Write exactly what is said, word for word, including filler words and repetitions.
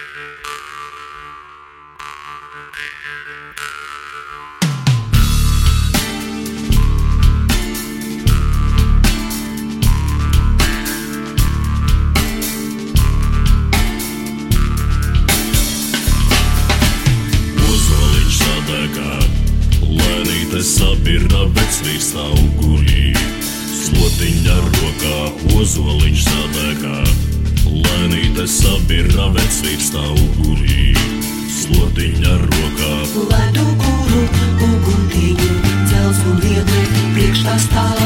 Sabira vecvīrs stāv ugurī, slotiņa rokā ozoliņš sadegā. Lēnīte sabira vecvīrs stāv ugurī, slotiņa rokā. Ledu kuru, uguntiņu, dzels un viedri, priekš tā stāv.